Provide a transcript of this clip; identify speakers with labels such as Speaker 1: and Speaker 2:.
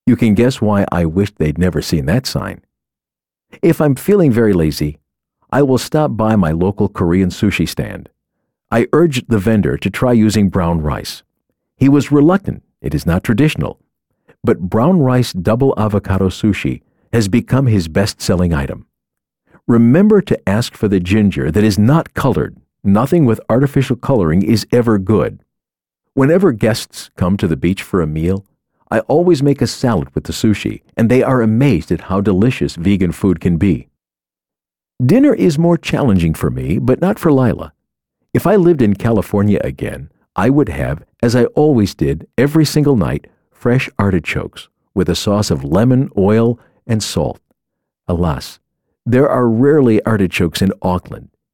Speaker 1: You can guess why I wished they'd never seen that sign. If I'm feeling very lazy, I will stop by my local Korean sushi stand. I urged the vendor to try using brown rice. He was reluctant. It is not traditional. But brown rice double avocado sushi has become his best-selling item. Remember to ask for the ginger that is not colored. Nothing with artificial coloring is ever good. Whenever guests come to the beach for a meal, I always make a salad with the sushi, and they are amazed at how delicious vegan food can be. Dinner is more challenging for me, but not for Lila. If I lived in California again, I would have, as I always did every single night, fresh artichokes with a sauce of lemon, oil, and salt. Alas, there are rarely artichokes in Auckland,